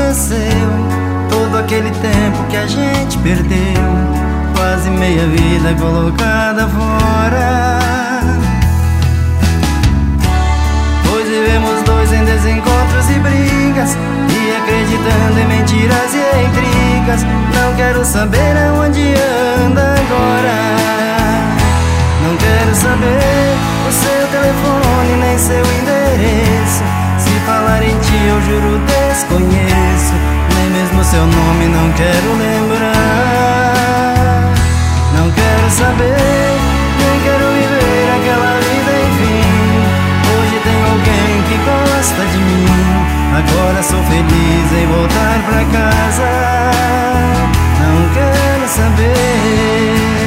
aconteceu. Todo aquele tempo que a gente perdeu, quase meia vida colocada fora. Pois vivemos dois em desencontros e brigas, e acreditando em mentiras e intrigas. Não quero saber aonde anda agora. Não quero saber o seu telefone nem seu endereço. Se falar em ti eu juro desconheço. Nem mesmo seu nome não quero lembrar. Não quero saber, nem quero viver aquela vida, enfim. Hoje tem alguém que gosta de mim. Agora sou feliz em voltar pra casa. Não quero saber.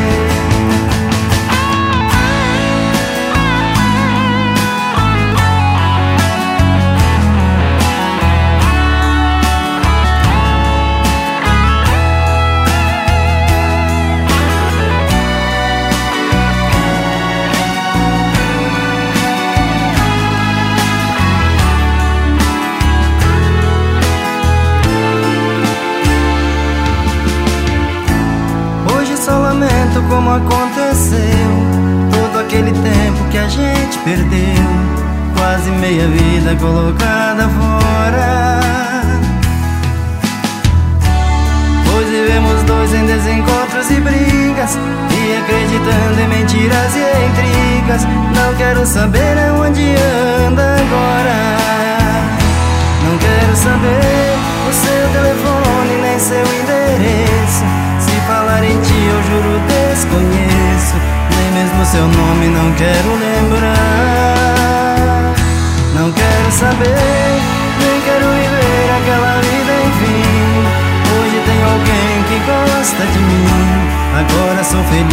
Como aconteceu todo aquele tempo que a gente perdeu, quase meia vida colocada fora. Pois vivemos dois em desencontros e brigas, e acreditando em mentiras e intrigas. Não quero saber aonde anda agora. Não quero saber o seu telefone nem seu endereço. Se falar em ti eu juro desconheço. Nem mesmo seu nome não quero lembrar. Não quero saber, nem quero viver aquela vida, enfim. Hoje tem alguém que gosta de mim. Agora sou feliz